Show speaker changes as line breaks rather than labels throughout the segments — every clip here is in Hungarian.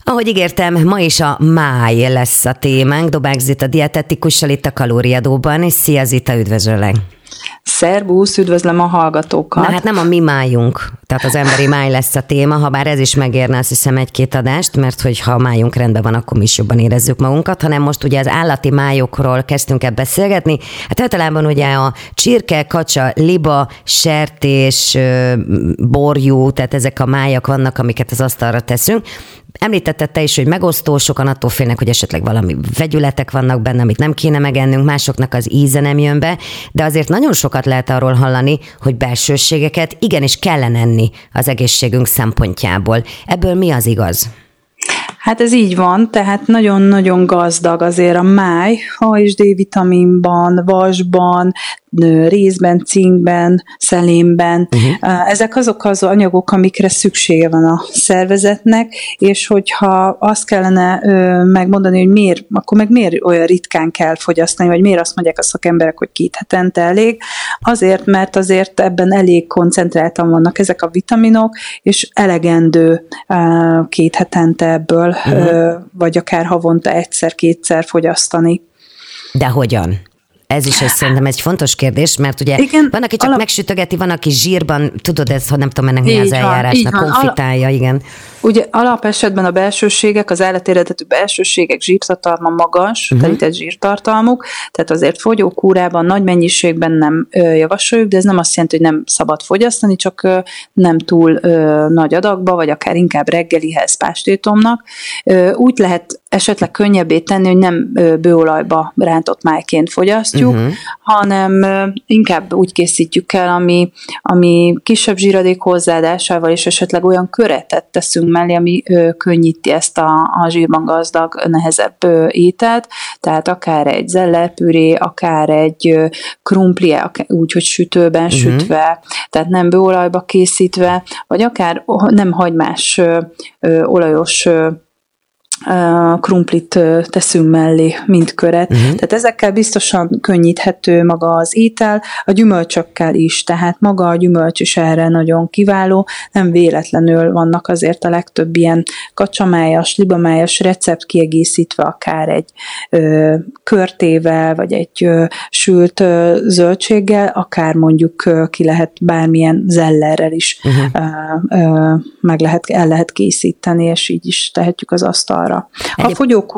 Ahogy ígértem, ma is a máj lesz a témánk. Dobák Zita dietetikussal itt a Kalóriadóban, és szia Zita, üdvözöllek!
Szerbusz, üdvözlöm a hallgatókat!
Na hát nem a mi májunk, tehát az emberi máj lesz a téma, ha bár ez is megérne azt hiszem egy-két adást, mert hogyha a májunk rendben van, akkor mi is jobban érezzük magunkat, hanem most ugye az állati májokról kezdtünk el beszélgetni. Hát általában ugye a csirke, kacsa, liba, sertés, borjú, tehát ezek a májak vannak, amiket az asztalra teszünk. Említetted te is, hogy megosztó, sokan attól félnek, hogy esetleg valami vegyületek vannak benne, amit nem kéne megennünk, másoknak az íze nem jön be, de azért nagyon sokat lehet arról hallani, hogy belsőségeket igenis kellene enni az egészségünk szempontjából. Ebből mi az igaz?
Hát ez így van, tehát nagyon-nagyon gazdag azért a máj, A és D-vitaminban, vasban, rézben, cinkben, szelénben. Ezek azok az anyagok, amikre szüksége van a szervezetnek, és hogyha azt kellene megmondani, hogy miért, akkor meg miért olyan ritkán kell fogyasztani, vagy miért azt mondják a szakemberek, hogy 2 hetente elég. Azért, mert azért ebben elég koncentráltan vannak ezek a vitaminok, és elegendő 2 hetente ebből, vagy akár havonta 1-2-szer fogyasztani.
De hogyan? Ez is szerintem egy fontos kérdés, mert ugye igen, van, aki csak megsütögeti, van, aki zsírban, tudod ezt, ha nem tudom ennek mi az eljárásnak, konfitálja, igen.
Ugye alapesetben a belsőségek, az állateredetű belsőségek zsírtartalma magas, telített zsírtartalmuk, tehát azért fogyókúrában nagy mennyiségben nem javasoljuk, de ez nem azt jelenti, hogy nem szabad fogyasztani, csak nem túl nagy adagba, vagy akár inkább reggelihez, pástétomnak. Úgy lehet esetleg könnyebbé tenni, hogy nem bőolajba rántott májként fogyasztjuk, hanem inkább úgy készítjük el, ami kisebb zsíradék hozzáadásával, és esetleg olyan köretet teszünk mellé, ami könnyíti ezt a zsírban gazdag, nehezebb ételt, tehát akár egy zellerpüré, akár egy krumpli, úgyhogy sütőben sütve, tehát nem bőolajba készítve, vagy akár nem hagymás olajos krumplit teszünk mellé, mint köret. Tehát ezekkel biztosan könnyíthető maga az étel, a gyümölcsökkel is, tehát maga a gyümölcs is erre nagyon kiváló, nem véletlenül vannak azért a legtöbb ilyen kacsamájas, libamájas recept kiegészítve akár egy körtével, vagy egy sült zöldséggel, akár mondjuk ki lehet bármilyen zellerrel is el lehet készíteni, és így is tehetjük az asztalra. Ha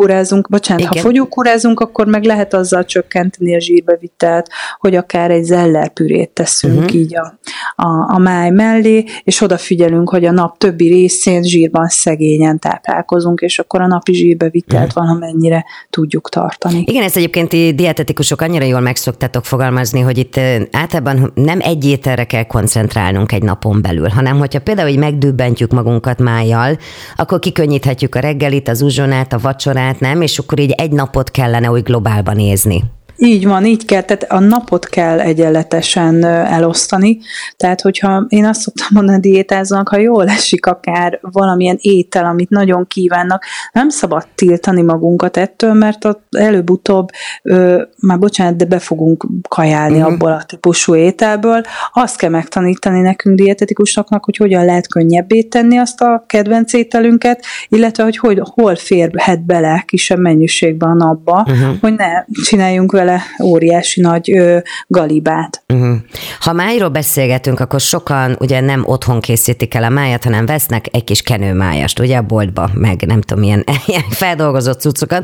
fogyókúrázunk, akkor meg lehet azzal csökkenteni a zsírbevitelt, hogy akár egy zellerpürét teszünk így a máj mellé, és odafigyelünk, hogy a nap többi részén zsírban szegényen táplálkozunk, és akkor a napi zsírbevitelt valamennyire tudjuk tartani.
Igen, ezt egyébként dietetikusok annyira jól meg szoktátok fogalmazni, hogy itt általában nem egy ételre kell koncentrálnunk egy napon belül, hanem hogyha például így megdübbentjük magunkat májjal, akkor kikönnyíthetjük a reggelit, az uzsonát, a vacsorát, nem? És akkor így egy napot kellene úgy globálban nézni.
Így van, így kell, tehát a napot kell egyenletesen elosztani, tehát hogyha én azt szoktam mondani diétázónak, ha jól esik akár valamilyen étel, amit nagyon kívánnak, nem szabad tiltani magunkat ettől, mert előbb-utóbb, már bocsánat, de be fogunk kajálni abból a típusú ételből. Azt kell megtanítani nekünk dietetikusoknak, hogy hogyan lehet könnyebbé tenni azt a kedvenc ételünket, illetve hogy hol férhet bele kisebb mennyiségben a napba, hogy ne csináljunk vele óriási nagy galibát.
Ha májról beszélgetünk, akkor sokan ugye nem otthon készítik el a májat, hanem vesznek egy kis kenőmájast, ugye a boltba, meg nem tudom, ilyen feldolgozott cuccokat.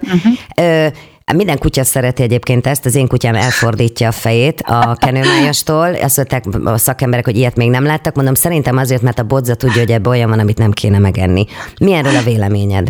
Minden kutya szereti egyébként ezt, az én kutyám elfordítja a fejét a kenőmájastól. Azt mondták a szakemberek, hogy ilyet még nem láttak. Mondom, szerintem azért, mert a bodza tudja, hogy ebben olyan van, amit nem kéne megenni. Mi erről a véleményed?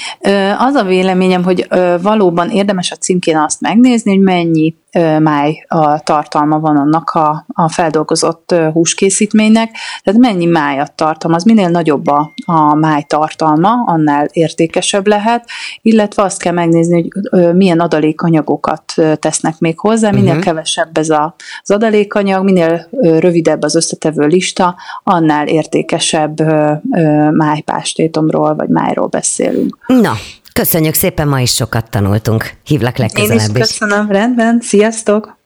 Az a véleményem, hogy valóban érdemes a címkén azt megnézni, hogy mennyi máj tartalma van annak a feldolgozott húskészítménynek, tehát mennyi májat tartalmaz, minél nagyobb a máj tartalma, annál értékesebb lehet, illetve azt kell megnézni, hogy milyen adalékanyagokat tesznek még hozzá, minél kevesebb ez az adalékanyag, minél rövidebb az összetevő lista, annál értékesebb májpástétomról vagy májról beszélünk.
Na, köszönjük szépen, ma is sokat tanultunk. Hívlak legközelebb is.
Én is köszönöm, rendben, sziasztok!